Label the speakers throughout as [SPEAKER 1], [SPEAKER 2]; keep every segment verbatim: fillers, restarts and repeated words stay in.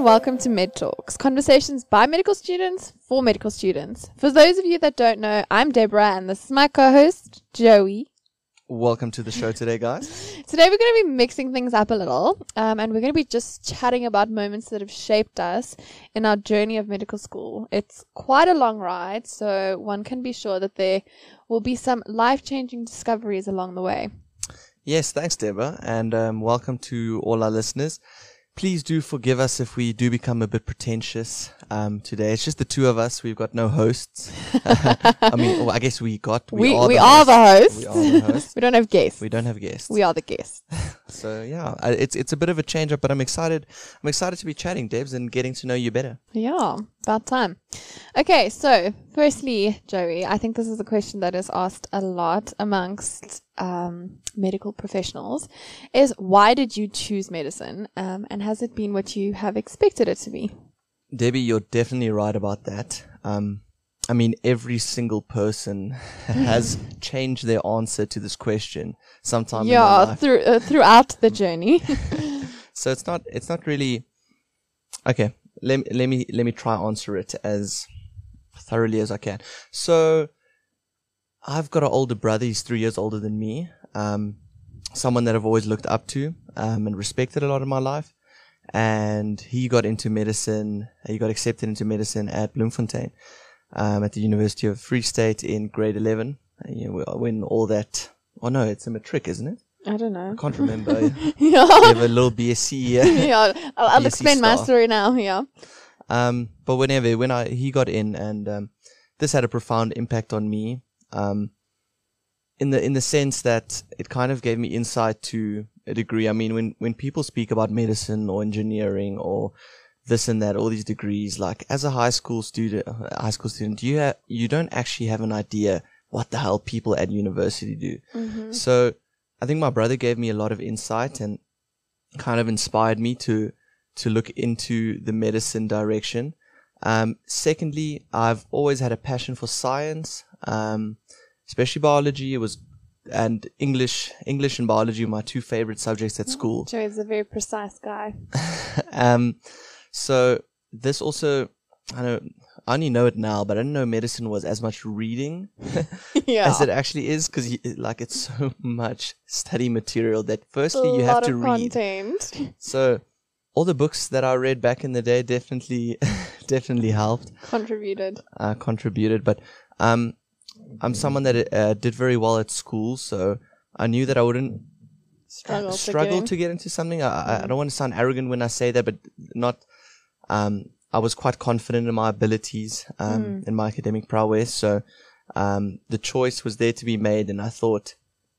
[SPEAKER 1] and welcome to Med Talks, conversations by medical students for medical students. For those of you that don't know, I'm Deborah and this is my co-host, Joey.
[SPEAKER 2] Welcome to the show today, guys.
[SPEAKER 1] Today we're going to be mixing things up a little um, and we're going to be just chatting about moments that have shaped us in our journey of medical school. It's quite a long ride, so one can be sure that there will be some life-changing discoveries along the way.
[SPEAKER 2] Yes, thanks, Deborah, and um, welcome to all our listeners. Please do forgive us if we do become a bit pretentious um, today. It's just the two of us. We've got no hosts. I mean, well, I guess we got.
[SPEAKER 1] We
[SPEAKER 2] We, are,
[SPEAKER 1] we
[SPEAKER 2] the
[SPEAKER 1] are the hosts.
[SPEAKER 2] We are the hosts.
[SPEAKER 1] We don't have guests.
[SPEAKER 2] We don't have guests.
[SPEAKER 1] We are the guests.
[SPEAKER 2] So yeah, I- it's it's a bit of a change up, but I'm excited. I'm excited to be chatting, Debs, and getting to know you better.
[SPEAKER 1] Yeah, about time. Okay, so firstly, Joey, I think this is a question that is asked a lot amongst um, medical professionals, is why did you choose medicine, um, and has it been what you have expected it to be?
[SPEAKER 2] Debbie, you're definitely right about that. Um, I mean, every single person has changed their answer to this question sometime in their
[SPEAKER 1] Yeah,
[SPEAKER 2] life.
[SPEAKER 1] through, uh, throughout the journey.
[SPEAKER 2] So it's not it's not really okay. Let let me let me try answer it as thoroughly as I can. So I've got an older brother. He's three years older than me. Um, someone that I've always looked up to um, and respected a lot in my life. And he got into medicine. He got accepted into medicine at Bloemfontein, um, at the University of Free State in grade eleven. And, you know, when all that. Oh no, it's a matric, isn't it?
[SPEAKER 1] I don't know.
[SPEAKER 2] I can't remember.
[SPEAKER 1] Yeah,
[SPEAKER 2] You have a little B S c. Uh,
[SPEAKER 1] yeah. I'll, I'll
[SPEAKER 2] B S c
[SPEAKER 1] explain my
[SPEAKER 2] star.
[SPEAKER 1] story now. Yeah.
[SPEAKER 2] Um, but whenever, when I, he got in and, um, this had a profound impact on me, um, in the, in the sense that it kind of gave me insight to a degree. I mean, when, when people speak about medicine or engineering or this and that, all these degrees, like as a high school student, high school student, you ha- you don't actually have an idea what the hell people at university do.
[SPEAKER 1] Mm-hmm.
[SPEAKER 2] So I think my brother gave me a lot of insight and kind of inspired me to, to look into the medicine direction. Um, secondly, I've always had a passion for science, um, especially biology. It was, and English, English and biology were my two favorite subjects at school.
[SPEAKER 1] Joey's a very precise guy.
[SPEAKER 2] um, so this also, I don't, I only know it now, but I didn't know medicine was as much reading
[SPEAKER 1] Yeah.
[SPEAKER 2] as it actually is, because like it's so much study material that firstly
[SPEAKER 1] a
[SPEAKER 2] you have
[SPEAKER 1] lot
[SPEAKER 2] to
[SPEAKER 1] of
[SPEAKER 2] read.
[SPEAKER 1] content.
[SPEAKER 2] So all the books that I read back in the day definitely, definitely helped,
[SPEAKER 1] Contributed.
[SPEAKER 2] uh, contributed. But um, I'm someone that uh, did very well at school, so I knew that I wouldn't
[SPEAKER 1] Struggle,
[SPEAKER 2] struggle
[SPEAKER 1] to, get
[SPEAKER 2] to get into something. I, I, I don't want to sound arrogant when I say that, but not. Um, I was quite confident in my abilities, um,
[SPEAKER 1] Mm.
[SPEAKER 2] in my academic prowess. So um, the choice was there to be made, and I thought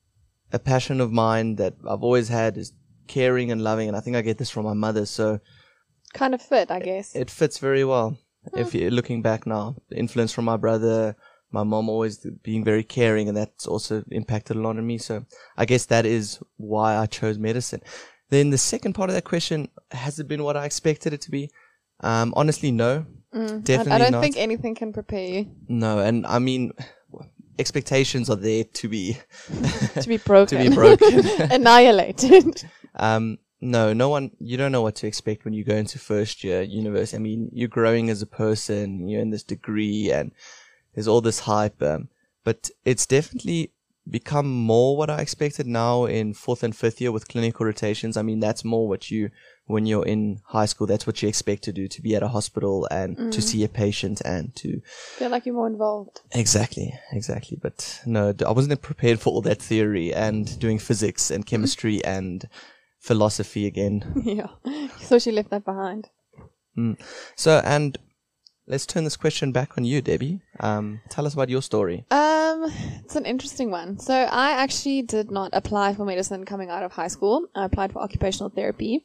[SPEAKER 2] a passion of mine that I've always had is caring and loving, and I think I get this from my mother. So
[SPEAKER 1] kind of fit, I guess.
[SPEAKER 2] it fits very well. If you're looking back now, the influence from my brother, my mom always being very caring, and that's also impacted a lot on me. So I guess that is why I chose medicine. Then the second part of that question, has it been what I expected it to be? Um, honestly, no.
[SPEAKER 1] Mm.
[SPEAKER 2] Definitely
[SPEAKER 1] I, I don't
[SPEAKER 2] not.
[SPEAKER 1] think anything can prepare you
[SPEAKER 2] No, and I mean, expectations are there to be
[SPEAKER 1] to be broken.
[SPEAKER 2] to be broken.
[SPEAKER 1] Annihilated.
[SPEAKER 2] Um, no, no one. You don't know what to expect when you go into first year university. I mean, you're growing as a person. You're in this degree, and there's all this hype. Um, but it's definitely become more what I expected now in fourth and fifth year with clinical rotations. I mean, that's more what you, when you're in high school, that's what you expect to do, to be at a hospital and
[SPEAKER 1] Mm.
[SPEAKER 2] to see a patient and to
[SPEAKER 1] Feel like you're more involved.
[SPEAKER 2] Exactly, exactly. But no, d- I wasn't prepared for all that theory and doing physics and chemistry and philosophy again.
[SPEAKER 1] Yeah. So she left that behind.
[SPEAKER 2] Mm. So, and let's turn this question back on you, Debbie. Um, tell us about your story.
[SPEAKER 1] Um, it's an interesting one. So I actually did not apply for medicine coming out of high school. I applied for occupational therapy.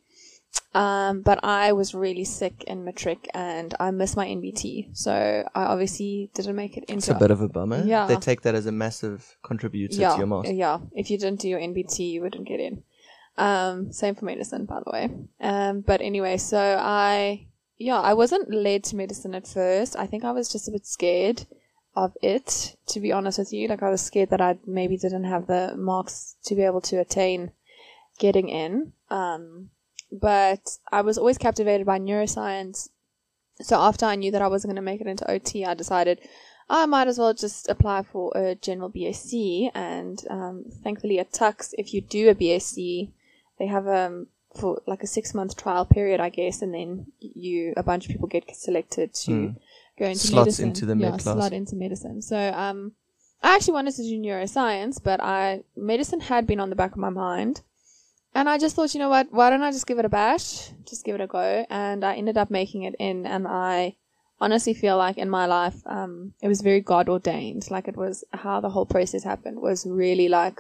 [SPEAKER 1] Um, but I was really sick in matric and I missed my N B T. So I obviously didn't make it into
[SPEAKER 2] It's a bit of a bummer.
[SPEAKER 1] Yeah.
[SPEAKER 2] They take that as a massive contributor
[SPEAKER 1] yeah,
[SPEAKER 2] to your master.
[SPEAKER 1] Yeah. If you didn't do your N B T, you wouldn't get in. Um, same for medicine, by the way. Um, but anyway, so I, yeah, I wasn't led to medicine at first. I think I was just a bit scared of it, to be honest with you. Like I was scared that I maybe didn't have the marks to be able to attain getting in. Um, but I was always captivated by neuroscience. So after I knew that I wasn't going to make it into O T, I decided I might as well just apply for a general B S c. And um, thankfully at Tux, if you do a B S c, they have um for like a six month trial period, I guess, and then you a bunch of people get selected to mm. go into
[SPEAKER 2] Slots
[SPEAKER 1] medicine.
[SPEAKER 2] into the med
[SPEAKER 1] yeah,
[SPEAKER 2] class.
[SPEAKER 1] slot into medicine. So um, I actually wanted to do neuroscience, but I medicine had been on the back of my mind. And I just thought, you know what, why don't I just give it a bash, just give it a go. And I ended up making it in, and I honestly feel like in my life, um, it was very God ordained. Like it was how the whole process happened was really like,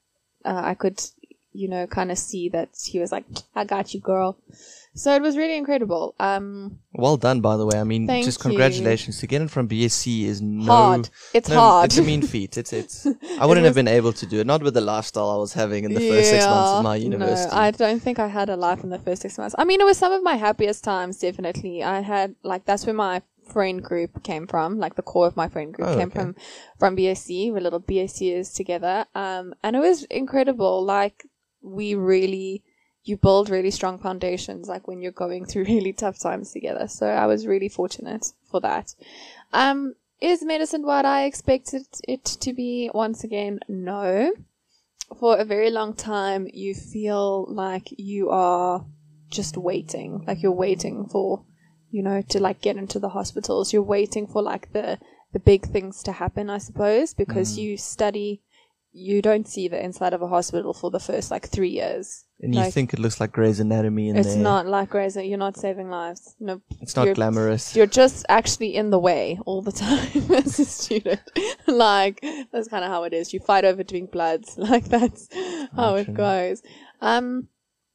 [SPEAKER 1] uh, I could, you know, kind of see that he was like, I got you, girl. So it was really incredible. Um,
[SPEAKER 2] well done, by the way. I mean,
[SPEAKER 1] thank
[SPEAKER 2] just congratulations.
[SPEAKER 1] you.
[SPEAKER 2] To get it from B S c is no...
[SPEAKER 1] Hard. It's
[SPEAKER 2] no,
[SPEAKER 1] hard.
[SPEAKER 2] It's a mean feat. It's, it's, I wouldn't have been able to do it. Not with the lifestyle I was having in the first
[SPEAKER 1] yeah,
[SPEAKER 2] six months of my university.
[SPEAKER 1] No, I don't think I had a life in the first six months. I mean, it was some of my happiest times, definitely. I had, like, that's where my friend group came from. Like, the core of my friend group
[SPEAKER 2] oh,
[SPEAKER 1] came
[SPEAKER 2] okay.
[SPEAKER 1] from, from B S c. We're little B S Cers together. Um, and it was incredible. Like, we really... you build really strong foundations, like when you're going through really tough times together. So I was really fortunate for that. Um, is medicine what I expected it to be? Once again, no. For a very long time, you feel like you are just waiting, like you're waiting for, you know, to like get into the hospitals. You're waiting for like the, the big things to happen, I suppose, because mm. you study, you don't see the inside of a hospital for the first like three years.
[SPEAKER 2] And you
[SPEAKER 1] like,
[SPEAKER 2] think it looks like Grey's Anatomy in
[SPEAKER 1] it's
[SPEAKER 2] there.
[SPEAKER 1] It's not like Grey's Anatomy. You're not saving lives. No,
[SPEAKER 2] it's not
[SPEAKER 1] you're,
[SPEAKER 2] glamorous.
[SPEAKER 1] You're just actually in the way all the time as a student. Like, that's kind of how it is. You fight over doing bloods. Like, that's how Actually. it goes. Um,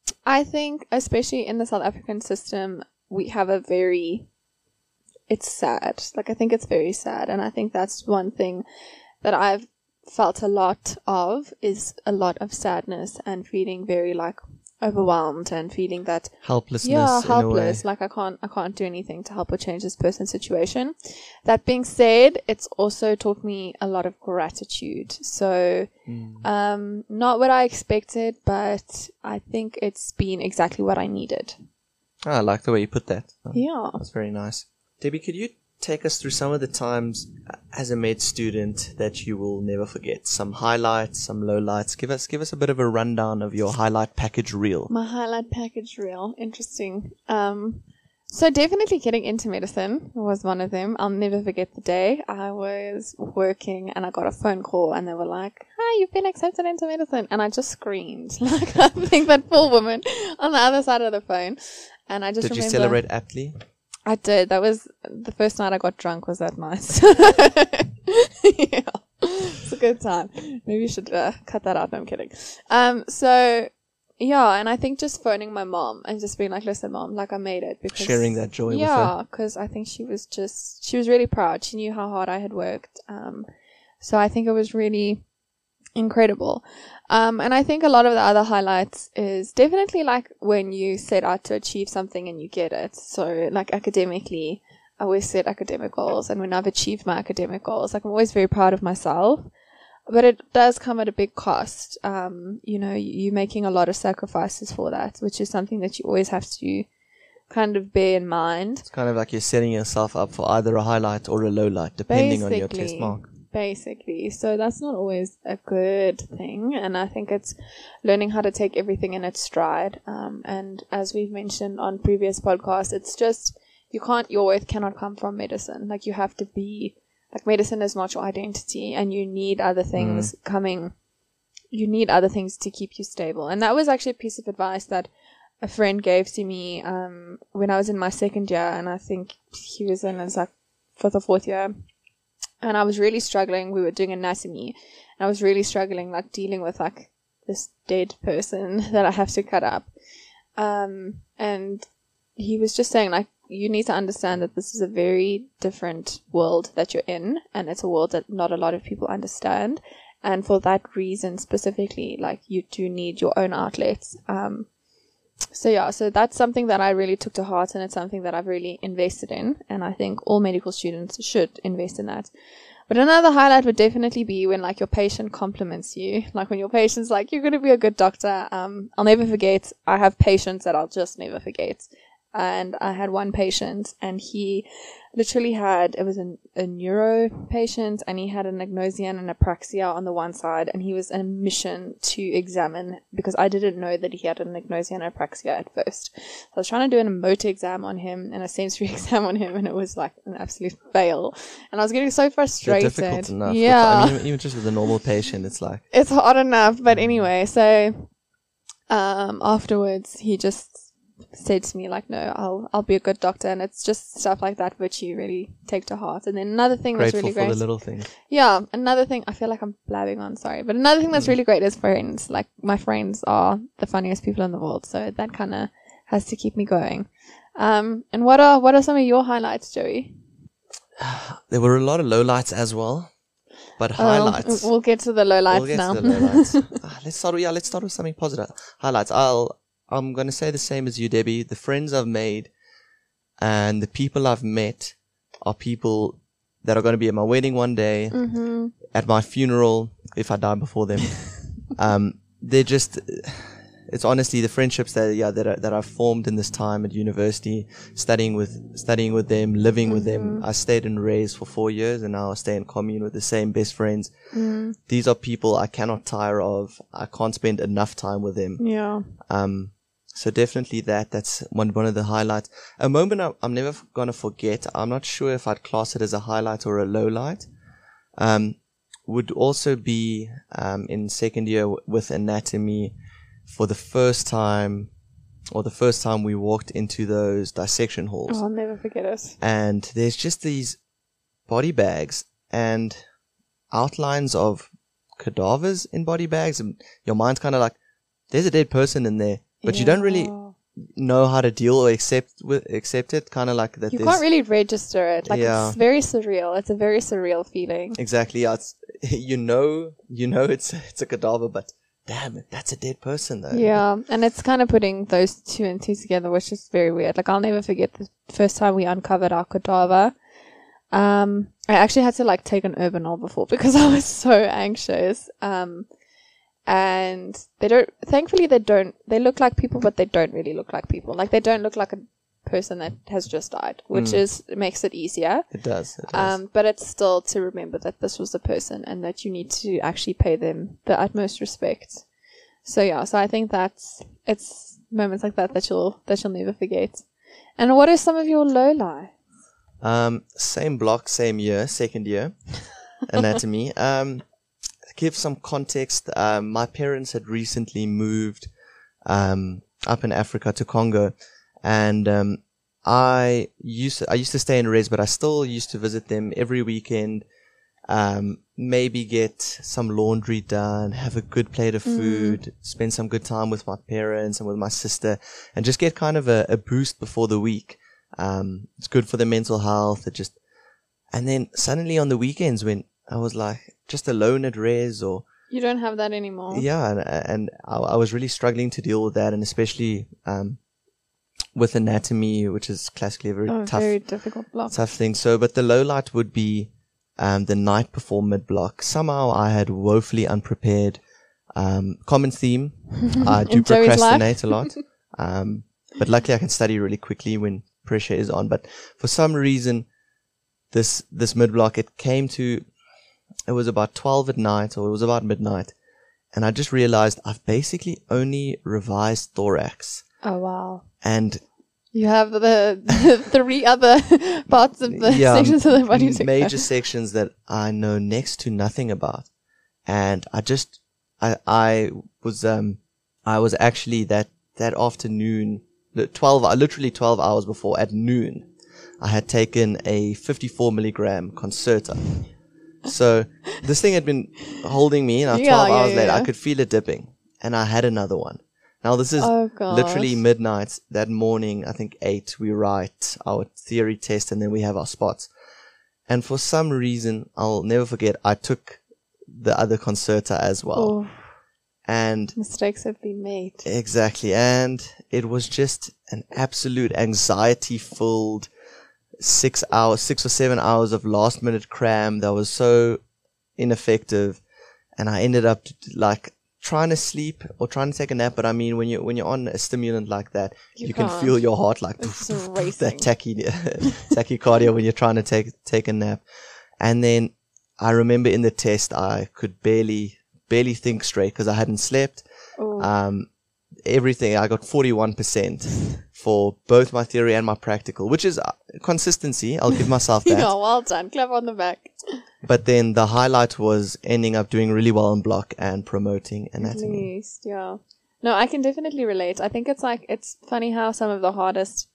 [SPEAKER 1] I think, especially in the South African system, we have a very... It's sad. Like, I think it's very sad. And I think that's one thing that I've felt a lot of is a lot of sadness and feeling very like overwhelmed and feeling that
[SPEAKER 2] helplessness.
[SPEAKER 1] Yeah,
[SPEAKER 2] in
[SPEAKER 1] helpless.
[SPEAKER 2] A way.
[SPEAKER 1] Like I can't, I can't do anything to help or change this person's situation. That being said, it's also taught me a lot of gratitude. So, mm. um, not what I expected, but I think it's been exactly what I needed.
[SPEAKER 2] Oh, I like the way you put that. Oh,
[SPEAKER 1] yeah,
[SPEAKER 2] that's very nice. Debbie, could you take us through some of the times as a med student that you will never forget? Some highlights, some lowlights. Give us give us a bit of a rundown of your highlight package reel.
[SPEAKER 1] My highlight package reel. Interesting. Um, so definitely getting into medicine was one of them. I'll never forget the day I was working and I got a phone call and they were like, "Hi, you've been accepted into medicine." And I just screamed. Like, I think that poor woman on the other side of the phone. And I just
[SPEAKER 2] Did
[SPEAKER 1] remember...
[SPEAKER 2] you celebrate aptly?
[SPEAKER 1] I did. That was the first night I got drunk. Was that nice? Yeah, it's a good time. Maybe you should uh, cut that out. No, I'm kidding. Um, so yeah, and I think just phoning my mom and just being like, "Listen, mom, like I made it." Because
[SPEAKER 2] sharing that joy.
[SPEAKER 1] Yeah,
[SPEAKER 2] with her.
[SPEAKER 1] because I think she was just she was really proud. She knew how hard I had worked. Um, so I think it was really incredible. Um, and I think a lot of the other highlights is definitely like when you set out to achieve something and you get it. So like academically, I always set academic goals, and when I've achieved my academic goals, like I'm always very proud of myself, but it does come at a big cost. Um, you know, you're making a lot of sacrifices for that, which is something that you always have to kind of bear in mind.
[SPEAKER 2] It's kind of like you're setting yourself up for either a highlight or a low light, depending Basically. on your test mark.
[SPEAKER 1] Basically. So that's not always a good thing. And I think it's learning how to take everything in its stride. Um, and as we've mentioned on previous podcasts, it's just, you can't, your worth cannot come from medicine. Like you have to be, like medicine is not your identity and you need other things mm. coming, you need other things to keep you stable. And that was actually a piece of advice that a friend gave to me, um, when I was in my second year. And I think he was in his like fifth or fourth year. And I was really struggling. We were doing anatomy. And I was really struggling, like, dealing with, like, this dead person that I have to cut up. Um, and he was just saying, like, you need to understand that this is a very different world that you're in. And it's a world that not a lot of people understand. And for that reason specifically, like, you do need your own outlets. Um, so yeah, so that's something that I really took to heart, and it's something that I've really invested in, and I think all medical students should invest in that. But another highlight would definitely be when, like, your patient compliments you. Like, when your patient's like, you're going to be a good doctor. Um, I'll never forget. I have patients that I'll just never forget. And I had one patient, and he literally had, it was a, a neuro patient, and he had an agnosia and an apraxia on the one side, and he was on a mission to examine, because I didn't know that he had an agnosia and apraxia at first. So I was trying to do a motor exam on him and a sensory exam on him, and it was like an absolute fail. And I was getting so frustrated.
[SPEAKER 2] It's difficult enough.
[SPEAKER 1] Yeah.
[SPEAKER 2] With, I mean, even just with a normal patient, it's like...
[SPEAKER 1] It's hard enough, but anyway, so um, afterwards, he just said to me, like, no, I'll I'll be a good doctor. And it's just stuff like that which you really take to heart. And then another thing
[SPEAKER 2] Grateful
[SPEAKER 1] that's really
[SPEAKER 2] for
[SPEAKER 1] great,
[SPEAKER 2] the little things.
[SPEAKER 1] yeah, another thing, I feel like I'm blabbing on, sorry, but another thing that's really great is friends. Like, my friends are the funniest people in the world, so that kind of has to keep me going. Um, and what are what are some of your highlights, Joey?
[SPEAKER 2] There were a lot of lowlights as well, but highlights.
[SPEAKER 1] Um, we'll get to the lowlights
[SPEAKER 2] we'll get
[SPEAKER 1] now.
[SPEAKER 2] to the lowlights. Ah, let's start. With, yeah, let's start with something positive. Highlights. I'll. I'm going to say the same as you, Debbie. The friends I've made and the people I've met are people that are going to be at my wedding one day,
[SPEAKER 1] mm-hmm.
[SPEAKER 2] at my funeral, if I die before them. um, they're just, it's honestly the friendships that, yeah, that, are, that I've formed in this time at university, studying with, studying with them, living mm-hmm. with them. I stayed in Reyes for four years and now I stay in commune with the same best friends.
[SPEAKER 1] Mm.
[SPEAKER 2] These are people I cannot tire of. I can't spend enough time with them.
[SPEAKER 1] Yeah.
[SPEAKER 2] Um, So definitely that, that's one, one of the highlights. A moment I, I'm never going to forget, I'm not sure if I'd class it as a highlight or a low light, um, would also be, um, in second year w- with anatomy for the first time, or the first time we walked into those dissection halls.
[SPEAKER 1] Oh, I'll never forget it.
[SPEAKER 2] And there's just these body bags and outlines of cadavers in body bags, and your mind's kind of like, there's a dead person in there. But yeah. You don't really know how to deal or accept with accept it. Kind of like that.
[SPEAKER 1] You can't really register it. Like
[SPEAKER 2] yeah.
[SPEAKER 1] It's very surreal. It's a very surreal feeling.
[SPEAKER 2] Exactly. Yeah, it's, you know, you know, it's it's a cadaver, but damn it, that's a dead person though.
[SPEAKER 1] Yeah, and it's kind of putting those two and two together, which is very weird. Like, I'll never forget the first time we uncovered our cadaver. Um, I actually had to like take an Urbanol before because I was so anxious. Um. And they don't, thankfully they don't, they look like people, but they don't really look like people. Like, they don't look like a person that has just died, which mm. is, makes it easier.
[SPEAKER 2] It does, it does.
[SPEAKER 1] Um, but it's still to remember that this was a person and that you need to actually pay them the utmost respect. So yeah, so I think that's, it's moments like that that you'll, that you'll never forget. And what are some of your lowlights?
[SPEAKER 2] Um, same block, same year, second year, anatomy. Um, give some context, um, my parents had recently moved um, up in Africa to Congo, and um, I used to, I used to stay in Reyes, but I still used to visit them every weekend. Um, maybe get some laundry done, have a good plate of food, mm. spend some good time with my parents and with my sister, and just get kind of a, a boost before the week. Um, it's good for the mental health. It just, and then suddenly on the weekends when I was like just alone at Reyes, or
[SPEAKER 1] you don't have that anymore.
[SPEAKER 2] Yeah, and, and I, I was really struggling to deal with that, and especially um, with anatomy, which is classically a very
[SPEAKER 1] oh,
[SPEAKER 2] tough,
[SPEAKER 1] very difficult block.
[SPEAKER 2] tough thing. So, but the low light would be um, the night before mid block. Somehow I had woefully unprepared. Um, common theme. I do procrastinate a lot, um, but luckily I can study really quickly when pressure is on. But for some reason, this this mid block, it came to. It was about twelve at night, or it was about midnight, and I just realized I've basically only revised thorax.
[SPEAKER 1] Oh, wow.
[SPEAKER 2] And
[SPEAKER 1] you have the, the three other parts of the
[SPEAKER 2] yeah,
[SPEAKER 1] sections of the body to
[SPEAKER 2] major sections that I know next to nothing about. And I just, I, I was, um, I was actually that, that afternoon, twelve, literally twelve hours before, at noon, I had taken a fifty-four milligram Concerta. So this thing had been holding me, and
[SPEAKER 1] yeah,
[SPEAKER 2] twelve
[SPEAKER 1] yeah,
[SPEAKER 2] hours
[SPEAKER 1] yeah,
[SPEAKER 2] later,
[SPEAKER 1] yeah.
[SPEAKER 2] I could feel it dipping, and I had another one. Now this is
[SPEAKER 1] oh,
[SPEAKER 2] literally midnight that morning. I think eight. We write our theory test, and then we have our spots. And for some reason, I'll never forget, I took the other Concerta as well.
[SPEAKER 1] Oh,
[SPEAKER 2] and
[SPEAKER 1] mistakes have been made.
[SPEAKER 2] Exactly, and it was just an absolute anxiety-filled six hours, six or seven hours of last-minute cram that was so ineffective. And I ended up like trying to sleep or trying to take a nap. But I mean, when you when you're on a stimulant like that, you, you can feel your heart like
[SPEAKER 1] it's
[SPEAKER 2] that tachy tachycardia when you're trying to take take a nap. And then I remember in the test, I could barely barely think straight because I hadn't slept.
[SPEAKER 1] Ooh.
[SPEAKER 2] Um, everything I got forty-one percent for both my theory and my practical, which is uh, consistency. I'll give myself that.
[SPEAKER 1] Yeah, well done. Clap on the back.
[SPEAKER 2] But then the highlight was ending up doing really well in block and promoting
[SPEAKER 1] At
[SPEAKER 2] anatomy.
[SPEAKER 1] least, yeah. No, I can definitely relate. I think it's like, it's funny how some of the hardest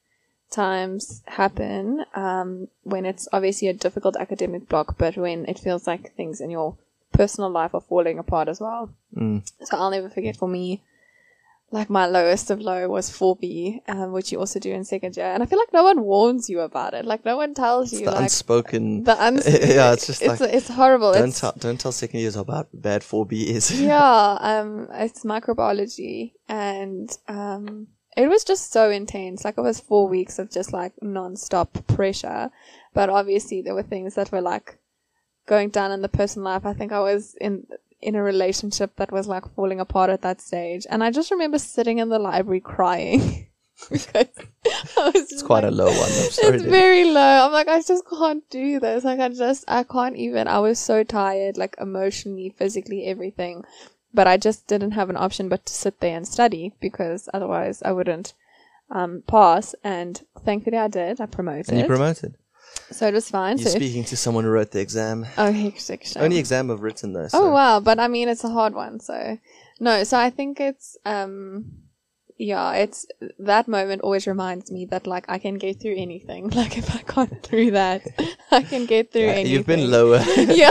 [SPEAKER 1] times happen um, when it's obviously a difficult academic block, but when it feels like things in your personal life are falling apart as well.
[SPEAKER 2] Mm.
[SPEAKER 1] So I'll never forget, for me, like my lowest of low was four B, um, which you also do in second year. And I feel like no one warns you about it. Like no one tells
[SPEAKER 2] It's
[SPEAKER 1] you.
[SPEAKER 2] the
[SPEAKER 1] like
[SPEAKER 2] unspoken.
[SPEAKER 1] The unspoken.
[SPEAKER 2] Yeah, it's just
[SPEAKER 1] it's,
[SPEAKER 2] like
[SPEAKER 1] it's horrible.
[SPEAKER 2] Don't
[SPEAKER 1] it's,
[SPEAKER 2] tell don't tell second years how bad bad four B is.
[SPEAKER 1] yeah, um, it's microbiology, and um, it was just so intense. Like it was four weeks of just like non-stop pressure. But obviously there were things that were like going down in the personal life. I think I was in. in a relationship that was like falling apart at that stage. And I just remember sitting in the library crying because I was
[SPEAKER 2] It's quite
[SPEAKER 1] like,
[SPEAKER 2] a low one. I'm sorry.
[SPEAKER 1] it's very low. I'm like, I just can't do this. Like I just, I can't even, I was so tired, like emotionally, physically, everything. But I just didn't have an option but to sit there and study because otherwise I wouldn't um, pass. And thankfully I did. I promoted.
[SPEAKER 2] And you promoted.
[SPEAKER 1] So it was fine.
[SPEAKER 2] You're
[SPEAKER 1] so
[SPEAKER 2] speaking to someone who wrote the exam.
[SPEAKER 1] Oh, hectic. Shame.
[SPEAKER 2] Only exam I've written though. So.
[SPEAKER 1] Oh wow, but I mean it's a hard one, so no, so I think it's um yeah, it's that moment always reminds me that like I can get through anything. Like if I got through that, I can get through
[SPEAKER 2] Yeah,
[SPEAKER 1] anything.
[SPEAKER 2] you've been lower.
[SPEAKER 1] yeah.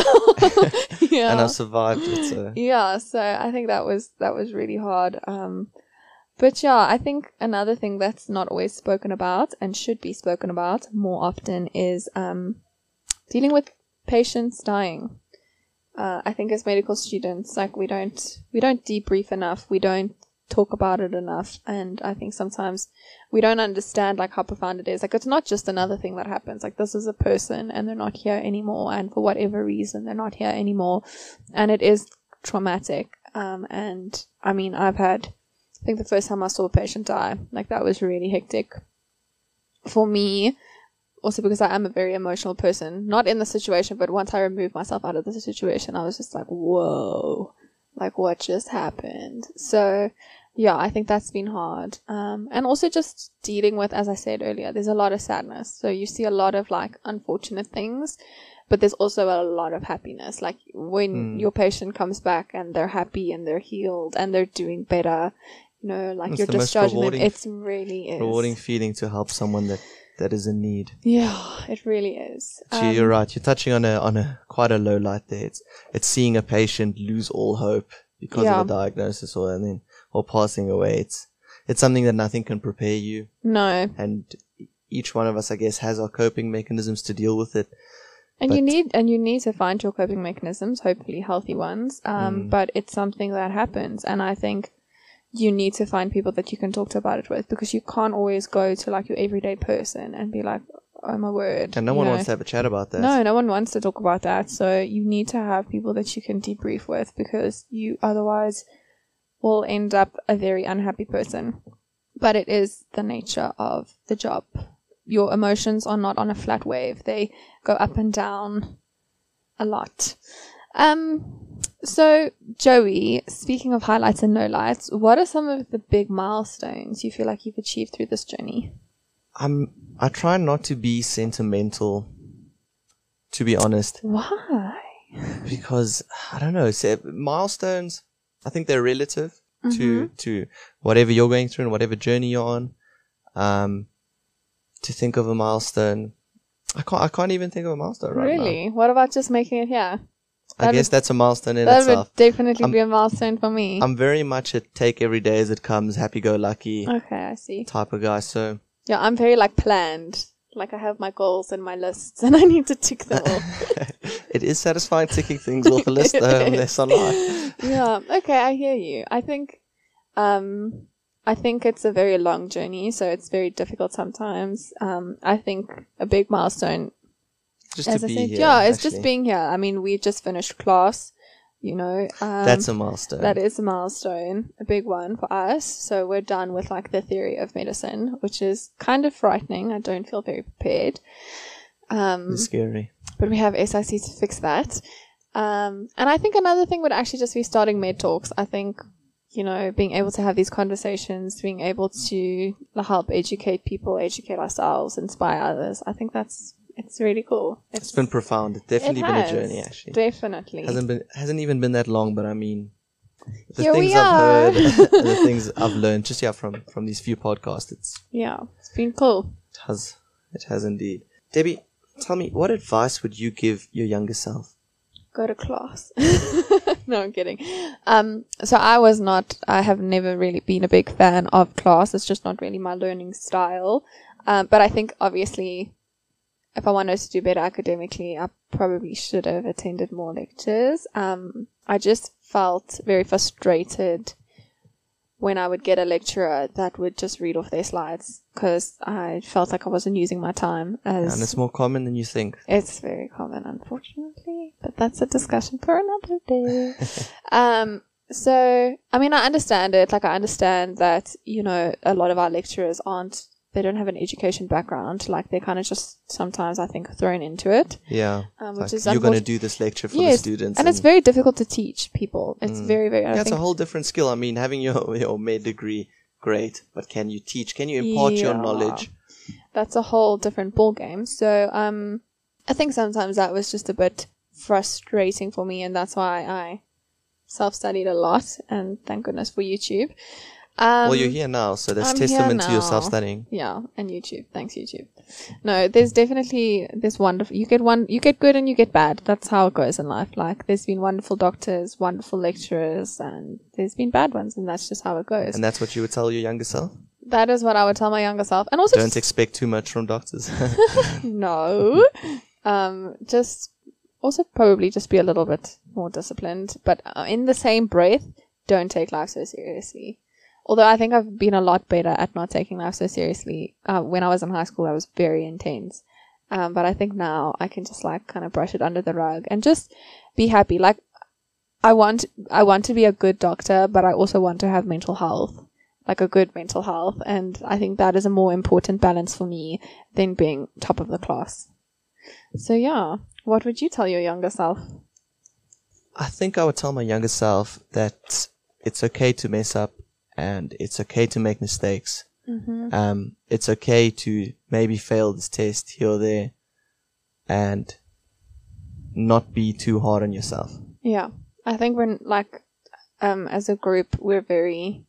[SPEAKER 1] yeah.
[SPEAKER 2] And I've survived it, so
[SPEAKER 1] Yeah, so I think that was that was really hard. Um But yeah, I think another thing that's not always spoken about and should be spoken about more often is um, dealing with patients dying. Uh, I think as medical students, like we don't we don't debrief enough, we don't talk about it enough, and I think sometimes we don't understand like how profound it is. Like it's not just another thing that happens. Like this is a person and they're not here anymore, and for whatever reason they're not here anymore, and it is traumatic. Um, and I mean, I've had. I think the first time I saw a patient die, like that was really hectic for me. Also because I am a very emotional person, not in the situation, but once I removed myself out of the situation, I was just like, whoa, like what just happened? So yeah, I think that's been hard. Um, and also just dealing with, as I said earlier, there's a lot of sadness. So you see a lot of like unfortunate things, but there's also a lot of happiness. Like when mm. your patient comes back and they're happy and they're healed and they're doing better, you know, like
[SPEAKER 2] it's
[SPEAKER 1] you're
[SPEAKER 2] the
[SPEAKER 1] discharging
[SPEAKER 2] most
[SPEAKER 1] them. It's really is.
[SPEAKER 2] Rewarding feeling to help someone that, that is in need.
[SPEAKER 1] Yeah, it really is.
[SPEAKER 2] Gee,
[SPEAKER 1] Um,
[SPEAKER 2] you're right. You're touching on a on a quite a low light there. It's it's seeing a patient lose all hope because
[SPEAKER 1] yeah.
[SPEAKER 2] of a diagnosis or and then or passing away. It's it's something that nothing can prepare you.
[SPEAKER 1] No.
[SPEAKER 2] And each one of us, I guess, has our coping mechanisms to deal with it.
[SPEAKER 1] And
[SPEAKER 2] but
[SPEAKER 1] you need and you need to find your coping mechanisms, hopefully healthy ones. Um,
[SPEAKER 2] mm.
[SPEAKER 1] But it's something that happens, and I think you need to find people that you can talk to about it with, because you can't always go to like your everyday person and be like, oh my word.
[SPEAKER 2] And no one
[SPEAKER 1] know?
[SPEAKER 2] wants to have a chat about that.
[SPEAKER 1] No, no one wants to talk about that. So you need to have people that you can debrief with, because you otherwise will end up a very unhappy person. But it is the nature of the job. Your emotions are not on a flat wave. They go up and down a lot. Um, so Joey, speaking of highlights and lowlights, what are some of the big milestones you feel like you've achieved through this journey?
[SPEAKER 2] I'm, I try not to be sentimental, to be honest.
[SPEAKER 1] Why?
[SPEAKER 2] Because, I don't know, say, milestones, I think they're relative
[SPEAKER 1] mm-hmm.
[SPEAKER 2] to, to whatever you're going through and whatever journey you're on. Um, to think of a milestone, I can't, I can't even think of a milestone right
[SPEAKER 1] really?
[SPEAKER 2] now.
[SPEAKER 1] Really? What about just making it here?
[SPEAKER 2] I guess that's a milestone in
[SPEAKER 1] that
[SPEAKER 2] itself.
[SPEAKER 1] That would definitely
[SPEAKER 2] I'm,
[SPEAKER 1] be a milestone for me.
[SPEAKER 2] I'm very much a take every day as it comes, happy-go-lucky
[SPEAKER 1] okay, I see.
[SPEAKER 2] type of guy. So
[SPEAKER 1] yeah, I'm very like planned. Like I have my goals and my lists, and I need to tick them off.
[SPEAKER 2] It is satisfying ticking things off a list, though. That's a lie.
[SPEAKER 1] Yeah. Okay, I hear you. I think, um, I think it's a very long journey, so it's very difficult sometimes. Um, I think a big milestone,
[SPEAKER 2] Just
[SPEAKER 1] as
[SPEAKER 2] to
[SPEAKER 1] I
[SPEAKER 2] be
[SPEAKER 1] said,
[SPEAKER 2] here,
[SPEAKER 1] yeah, it's
[SPEAKER 2] actually.
[SPEAKER 1] just being here. I mean, we just finished class, you know. Um,
[SPEAKER 2] That's a milestone.
[SPEAKER 1] That is a milestone, a big one for us. So we're done with like the theory of medicine, which is kind of frightening. I don't feel very prepared. Um,
[SPEAKER 2] It's scary.
[SPEAKER 1] but we have S I C to fix that. Um, and I think another thing would actually just be starting med talks. I think, you know, being able to have these conversations, being able to help educate people, educate ourselves, inspire others. I think that's, it's really cool.
[SPEAKER 2] It's been profound. It's definitely
[SPEAKER 1] it
[SPEAKER 2] been
[SPEAKER 1] has,
[SPEAKER 2] a journey, actually.
[SPEAKER 1] Definitely.
[SPEAKER 2] Hasn't been hasn't even been that long, but I mean, the
[SPEAKER 1] Here
[SPEAKER 2] things
[SPEAKER 1] we
[SPEAKER 2] I've
[SPEAKER 1] are.
[SPEAKER 2] heard, and the things I've learned, just yeah, from from these few podcasts, it's
[SPEAKER 1] Yeah, it's been cool.
[SPEAKER 2] it has it has indeed. Debbie, tell me, what advice would you give your younger self?
[SPEAKER 1] Go to class. No, I'm kidding. Um, so I was not, I have never really been a big fan of class. It's just not really my learning style. Um, but I think obviously if I wanted to do better academically, I probably should have attended more lectures. Um, I just felt very frustrated when I would get a lecturer that would just read off their slides, because I felt like I wasn't using my time as...
[SPEAKER 2] And it's more common than you think.
[SPEAKER 1] It's very common, unfortunately, but that's a discussion for another day. um, so, I mean, I understand it. Like, I understand that, you know, a lot of our lecturers aren't, they don't have an education background. Like, they're kind of just sometimes, I think, thrown into it.
[SPEAKER 2] Yeah.
[SPEAKER 1] Um, which
[SPEAKER 2] Like,
[SPEAKER 1] is
[SPEAKER 2] you're going to
[SPEAKER 1] unfortunate.
[SPEAKER 2] do this lecture for
[SPEAKER 1] Yes,
[SPEAKER 2] the students.
[SPEAKER 1] and it's very difficult to teach people. It's very, very, I
[SPEAKER 2] yeah, it's
[SPEAKER 1] think,
[SPEAKER 2] a whole different skill. I mean, having your, your med degree, great, but can you teach? Can you impart your
[SPEAKER 1] Yeah.
[SPEAKER 2] knowledge?
[SPEAKER 1] that's a whole different ball game. So, um, I think sometimes that was just a bit frustrating for me, and that's why I self-studied a lot, and thank goodness for YouTube. Um,
[SPEAKER 2] Well, you're here now, so that's
[SPEAKER 1] I'm here
[SPEAKER 2] testament to your
[SPEAKER 1] now.
[SPEAKER 2] self-studying.
[SPEAKER 1] Yeah, and YouTube. Thanks, YouTube. No, there's definitely this wonderful. You get one, you get good, and you get bad. That's how it goes in life. Like, there's been wonderful doctors, wonderful lecturers, and there's been bad ones, and that's just how it goes.
[SPEAKER 2] And that's what you would tell your younger self?
[SPEAKER 1] That is what I would tell my younger self, and also
[SPEAKER 2] Don't
[SPEAKER 1] just,
[SPEAKER 2] expect too much from doctors.
[SPEAKER 1] no, um, just also probably just be a little bit more disciplined, but uh, in the same breath, don't take life so seriously. Although I think I've been a lot better at not taking life so seriously. Uh, when I was in high school, I was very intense. Um, but I think now I can just like kind of brush it under the rug and just be happy. Like, I want, I want to be a good doctor, but I also want to have mental health, like a good mental health. And I think that is a more important balance for me than being top of the class. So yeah, what would you tell your younger self?
[SPEAKER 2] I think I would tell my younger self that it's okay to mess up and it's okay to make mistakes.
[SPEAKER 1] Mm-hmm.
[SPEAKER 2] Um, it's okay to maybe fail this test here or there and not be too hard on yourself.
[SPEAKER 1] Yeah, I think we're like, um, as a group, we're very,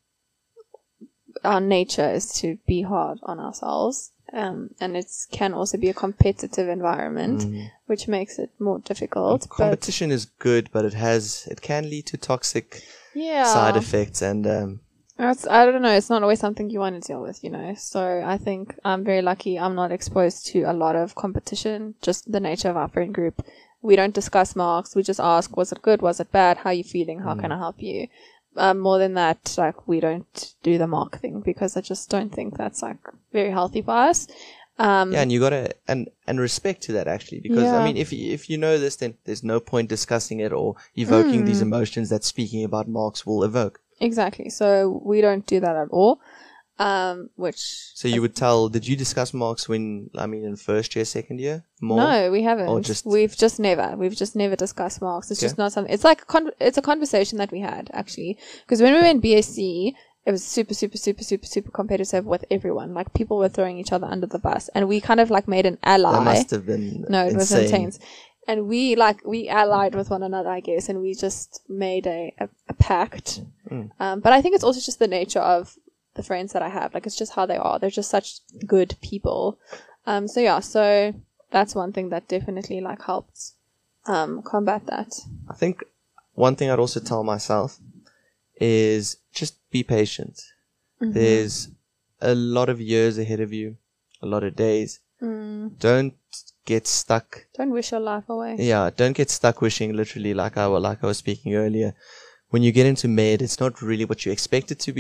[SPEAKER 1] our nature is to be hard on ourselves. Um, and it can also be a competitive environment,
[SPEAKER 2] Mm.
[SPEAKER 1] which makes it more difficult. But
[SPEAKER 2] Competition is good, but it has, it can lead to toxic
[SPEAKER 1] yeah,
[SPEAKER 2] side effects and, um,
[SPEAKER 1] It's, I don't know. It's not always something you want to deal with, you know. So I think I'm very lucky. I'm not exposed to a lot of competition. Just the nature of our friend group. We don't discuss marks. We just ask, was it good? Was it bad? How are you feeling? How
[SPEAKER 2] Mm.
[SPEAKER 1] can I help you? Um, more than that, like, we don't do the mark thing because I just don't think that's like very healthy for us. Um,
[SPEAKER 2] yeah, and you gotta, and, and respect to that actually, because
[SPEAKER 1] Yeah.
[SPEAKER 2] I mean, if, y- if you know this, then there's no point discussing it or evoking
[SPEAKER 1] Mm.
[SPEAKER 2] these emotions that speaking about marks will evoke.
[SPEAKER 1] Exactly. So we don't do that at all. Um, which
[SPEAKER 2] So you would tell, did you discuss marks when, I mean, in first year, second year? More?
[SPEAKER 1] no, we haven't.
[SPEAKER 2] Or just-
[SPEAKER 1] We've just never. We've just never discussed marks. It's
[SPEAKER 2] Okay.
[SPEAKER 1] just not something. It's like a con- it's a conversation that we had actually, because when we were in B S C, it was super, super, super, super, super competitive with everyone. Like, people were throwing each other under the bus, and we kind of like made an ally.
[SPEAKER 2] That must have been
[SPEAKER 1] No, it was
[SPEAKER 2] insane.
[SPEAKER 1] intense. And we like we allied with one another, I guess, and we just made a a, a pact.
[SPEAKER 2] Mm.
[SPEAKER 1] Um, but I think it's also just the nature of the friends that I have. Like, it's just how they are. They're just such good people. Um, so yeah, so that's one thing that definitely like helped um combat that.
[SPEAKER 2] I think one thing I'd also tell myself is just be patient.
[SPEAKER 1] Mm-hmm.
[SPEAKER 2] There's a lot of years ahead of you, a lot of days.
[SPEAKER 1] Mm.
[SPEAKER 2] Don't get stuck.
[SPEAKER 1] Don't wish your life away.
[SPEAKER 2] Yeah, don't get stuck wishing, literally, like I, like I was speaking earlier. When you get into med, it's not really what you expect it to be.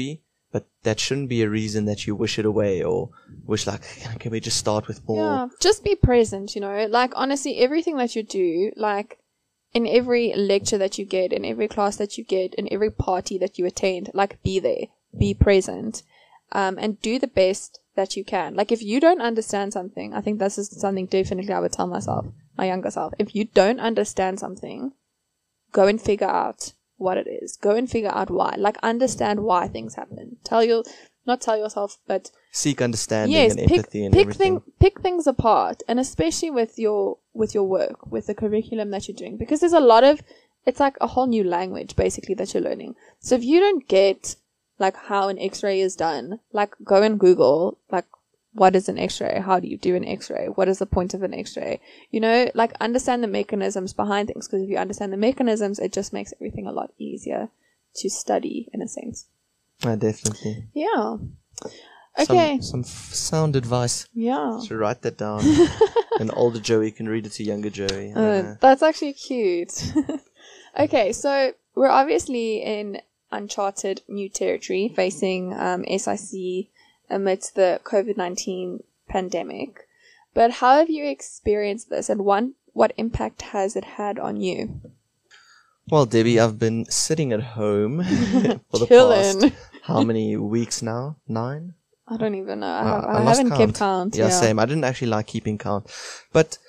[SPEAKER 2] but that shouldn't be a reason that you wish it away or wish like, can we just start with more?
[SPEAKER 1] Yeah, just be present, you know. Like, honestly, everything that you do, like, in every lecture that you get, in every class that you get, in every party that you attend, like, be there, be present, um, and do the best that you can. Like, if you don't understand something, I think this is something definitely I would tell myself, my younger self. If you don't understand something, go and figure out what it is. Go and figure out why. Like, understand why things happen. Tell your, not tell yourself, but
[SPEAKER 2] seek understanding
[SPEAKER 1] yes,
[SPEAKER 2] and
[SPEAKER 1] pick,
[SPEAKER 2] empathy and
[SPEAKER 1] pick
[SPEAKER 2] everything.
[SPEAKER 1] Thing, pick things apart, and especially with your with your work, with the curriculum that you're doing, because there's a lot of, it's like a whole new language basically that you're learning. So if you don't get like how an X-ray is done, like go and Google like, what is an X-ray? How do you do an X-ray? What is the point of an X-ray? You know, like understand the mechanisms behind things, because if you understand the mechanisms, it just makes everything a lot easier to study in a sense.
[SPEAKER 2] Uh, definitely.
[SPEAKER 1] Yeah. Okay.
[SPEAKER 2] Some, some f- sound advice.
[SPEAKER 1] Yeah.
[SPEAKER 2] So write that down. An older Joey can read it to younger Joey.
[SPEAKER 1] Uh, that's actually cute. Okay, so we're obviously in uncharted new territory, facing um, S I C amidst the COVID nineteen pandemic. But how have you experienced this, and one, what impact has it had on you?
[SPEAKER 2] Well, Debbie, I've been sitting at home for the
[SPEAKER 1] Chillin'.
[SPEAKER 2] past, how many weeks now? Nine?
[SPEAKER 1] I don't even know. I,
[SPEAKER 2] Uh,
[SPEAKER 1] have,
[SPEAKER 2] I
[SPEAKER 1] I,
[SPEAKER 2] lost
[SPEAKER 1] haven't
[SPEAKER 2] count.
[SPEAKER 1] kept count.
[SPEAKER 2] Yeah,
[SPEAKER 1] Yeah,
[SPEAKER 2] same. I didn't actually like keeping count. But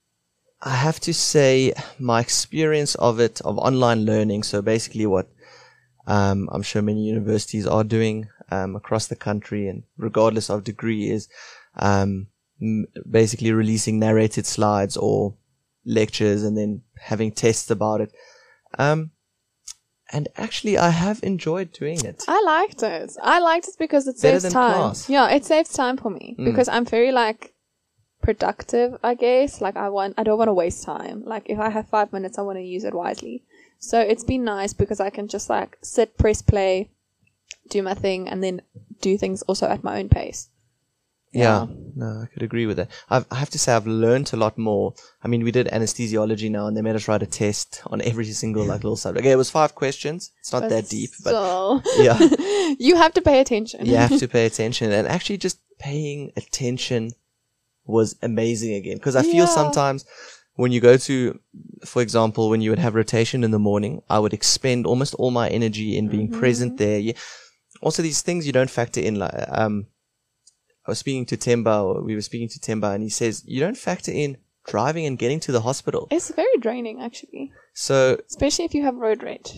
[SPEAKER 2] I have to say my experience of it, of online learning, so basically what um, I'm sure many universities are doing um, across the country and regardless of degree is um, m- basically releasing narrated slides or lectures and then having tests about it. Um, and actually, I have enjoyed doing it.
[SPEAKER 1] I liked it. I liked it because it
[SPEAKER 2] Better
[SPEAKER 1] saves
[SPEAKER 2] than
[SPEAKER 1] time.
[SPEAKER 2] class.
[SPEAKER 1] Yeah, it saves time for me
[SPEAKER 2] Mm.
[SPEAKER 1] because I'm very like productive, I guess. Like I want, I don't want to waste time. Like if I have five minutes, I want to use it wisely. So it's been nice because I can just like sit, press play, do my thing, and then do things also at my own pace.
[SPEAKER 2] Yeah, no, I could agree with that. I've, I have to say I've learned a lot more. I mean, we did anesthesiology now and they made us write a test on every single like little subject. Okay, it was five questions. It's not that deep, but
[SPEAKER 1] still,
[SPEAKER 2] yeah,
[SPEAKER 1] you have to pay attention.
[SPEAKER 2] you have to pay attention. And actually just paying attention was amazing again. Because I feel
[SPEAKER 1] Yeah.
[SPEAKER 2] sometimes when you go to, for example, when you would have rotation in the morning, I would expend almost all my energy in being
[SPEAKER 1] Mm-hmm.
[SPEAKER 2] present there. Yeah. Also, these things you don't factor in, like, um, I was speaking to Temba, or we were speaking to Temba, and he says, you don't factor in driving and getting to the hospital.
[SPEAKER 1] It's very draining, actually,
[SPEAKER 2] So,
[SPEAKER 1] especially if you have road rage.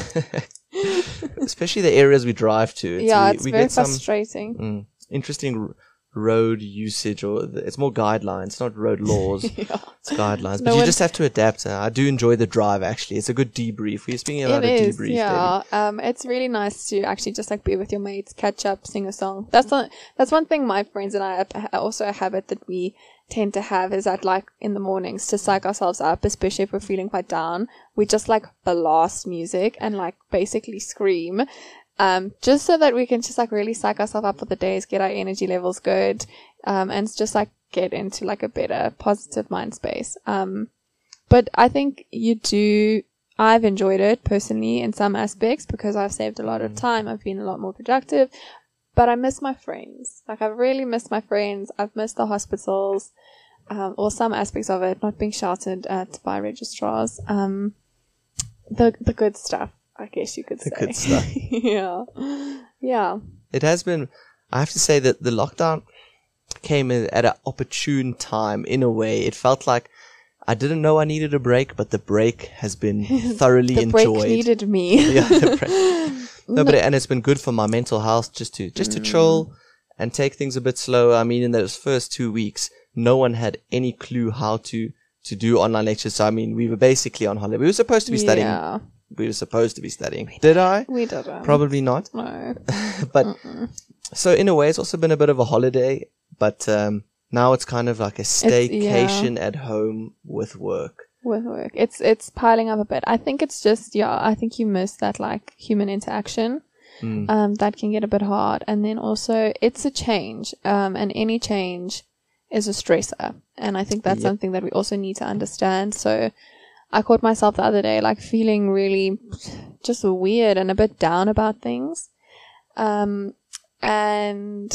[SPEAKER 2] especially the areas we drive to. It's,
[SPEAKER 1] yeah,
[SPEAKER 2] we,
[SPEAKER 1] it's
[SPEAKER 2] we
[SPEAKER 1] very
[SPEAKER 2] get some
[SPEAKER 1] frustrating.
[SPEAKER 2] mm, interesting r- road usage, or the, it's more guidelines, not road laws.
[SPEAKER 1] Yeah.
[SPEAKER 2] It's guidelines.
[SPEAKER 1] No
[SPEAKER 2] but you
[SPEAKER 1] one-
[SPEAKER 2] just have to adapt. Uh, I do enjoy the drive, actually. It's a good debrief. We're speaking about
[SPEAKER 1] It
[SPEAKER 2] a
[SPEAKER 1] is,
[SPEAKER 2] debrief.
[SPEAKER 1] yeah. Um, it's really nice to actually just like be with your mates, catch up, sing a song. That's not, that's one thing my friends and I have- also a habit that we tend to have is that like in the mornings to psych ourselves up, especially if we're feeling quite down, we just like blast music and like basically scream. Um, just so that we can just like really psych ourselves up for the days, get our energy levels good, um, and just like get into like a better positive mind space. Um, but I think you do, I've enjoyed it personally in some aspects because I've saved a lot of time. I've been a lot more productive, but I miss my friends. Like I've really missed my friends. I've missed the hospitals, um, or some aspects of it, not being shouted at by registrars. Um, the, the good stuff. I guess you could
[SPEAKER 2] The
[SPEAKER 1] say.
[SPEAKER 2] good stuff.
[SPEAKER 1] Yeah. Yeah.
[SPEAKER 2] It has been, I have to say that the lockdown came in at an opportune time in a way. It felt like I didn't know I needed a break, but the break has been thoroughly
[SPEAKER 1] The
[SPEAKER 2] enjoyed.
[SPEAKER 1] break needed me.
[SPEAKER 2] Yeah, the break. No, but it, and it's been good for my mental health just to just to chill and take things a bit slower. I mean, in those first two weeks, no one had any clue how to to do online lectures. So I mean, we were basically on holiday. We were supposed to be studying.
[SPEAKER 1] Yeah.
[SPEAKER 2] We were supposed to be studying. Did I?
[SPEAKER 1] We didn't.
[SPEAKER 2] Probably not.
[SPEAKER 1] No.
[SPEAKER 2] But so in a way, it's also been a bit of a holiday. But um, now it's kind of like a staycation at home with work.
[SPEAKER 1] With work. It's it's piling up a bit. I think it's just, yeah, I think you miss that like human interaction.
[SPEAKER 2] Mm.
[SPEAKER 1] Um, that can get a bit hard. And then also it's a change. Um, and any change is a stressor. And I think that's
[SPEAKER 2] Yep.
[SPEAKER 1] something that we also need to understand. So I caught myself the other day like feeling really just weird and a bit down about things. Um, and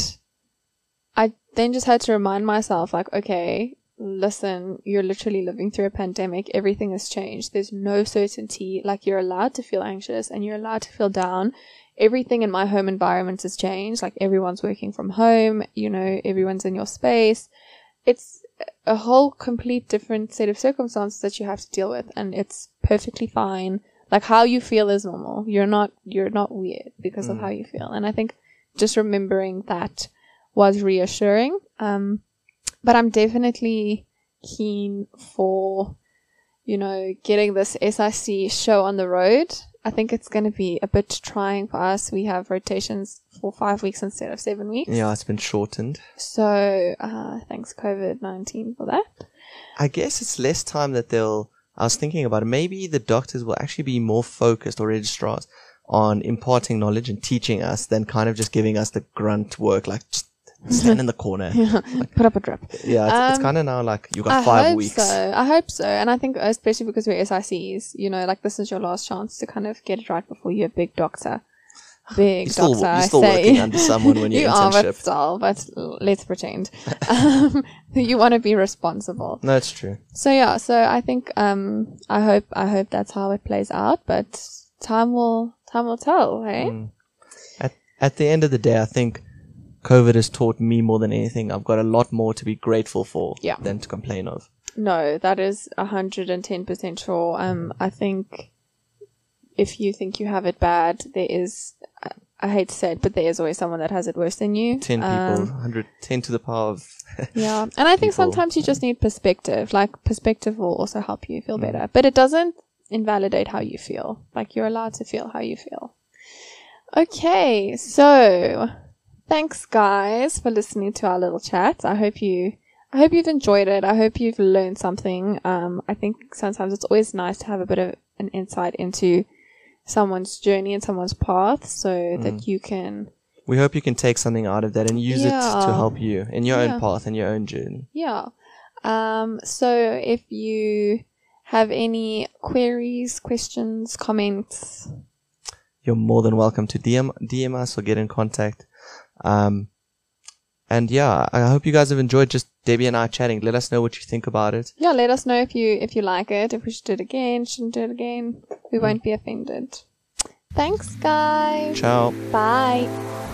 [SPEAKER 1] I then just had to remind myself, like, okay, listen, you're literally living through a pandemic. Everything has changed. There's no certainty. Like, you're allowed to feel anxious and you're allowed to feel down. Everything in my home environment has changed. Like, everyone's working from home, you know, everyone's in your space. It's a whole complete different set of circumstances that you have to deal with, and it's perfectly fine. Like, how you feel is normal. You're not, you're not weird because mm. of how you feel. And I think just remembering that was reassuring. Um, but I'm definitely keen for, you know, getting this S I C show on the road. I think it's going to be a bit trying for us. We have rotations for five weeks instead of seven weeks.
[SPEAKER 2] Yeah, it's been shortened.
[SPEAKER 1] So, uh, thanks COVID nineteen for that.
[SPEAKER 2] I guess it's less time that they'll, I was thinking about it, maybe the doctors will actually be more focused, or registrars, on imparting knowledge and teaching us than kind of just giving us the grunt work, like just stand in the corner.
[SPEAKER 1] Yeah, like, put up a drip.
[SPEAKER 2] Yeah, it's, um, it's kind of now like you got I five
[SPEAKER 1] hope
[SPEAKER 2] weeks.
[SPEAKER 1] So. I hope so. And I think especially because we're S I Cs, you know, like this is your last chance to kind of get it right before you're a big doctor. Big
[SPEAKER 2] you're still,
[SPEAKER 1] doctor,
[SPEAKER 2] You're still
[SPEAKER 1] I say.
[SPEAKER 2] working under someone when you're
[SPEAKER 1] you
[SPEAKER 2] internship.
[SPEAKER 1] are, but still, but let's pretend. um, you want to be responsible.
[SPEAKER 2] No, it's true.
[SPEAKER 1] So yeah, so I think, um, I hope, I hope that's how it plays out, but time will, time will tell, hey?
[SPEAKER 2] Mm. At, at the end of the day, I think COVID has taught me more than anything. I've got a lot more to be grateful for
[SPEAKER 1] yeah.
[SPEAKER 2] than to complain of.
[SPEAKER 1] No, that is one hundred ten percent sure. Um, I think if you think you have it bad, there is, I, I hate to say it, but there is always someone that has it worse than you.
[SPEAKER 2] ten people,
[SPEAKER 1] um,
[SPEAKER 2] one hundred, ten to the power of
[SPEAKER 1] yeah. And I think
[SPEAKER 2] people.
[SPEAKER 1] sometimes you just need perspective. Like, perspective will also help you feel mm. better. But it doesn't invalidate how you feel. Like, you're allowed to feel how you feel. Okay, so thanks, guys, for listening to our little chat. I hope you, I hope you've enjoyed it. I hope you've learned something. Um, I think sometimes it's always nice to have a bit of an insight into someone's journey and someone's path, so mm. that you can.
[SPEAKER 2] We hope you can take something out of that and use
[SPEAKER 1] yeah.
[SPEAKER 2] it to help you in your
[SPEAKER 1] yeah.
[SPEAKER 2] own path and your own journey.
[SPEAKER 1] Yeah. Um. So if you have any queries, questions, comments,
[SPEAKER 2] you're more than welcome to D M D M us or get in contact. Um, and yeah, I hope you guys have enjoyed just Debbie and I chatting. Let us know what you think about it.
[SPEAKER 1] Yeah, let us know if you if you like it, if we should do it again, shouldn't do it again. We mm. won't be offended. Thanks, guys.
[SPEAKER 2] Ciao.
[SPEAKER 1] Bye.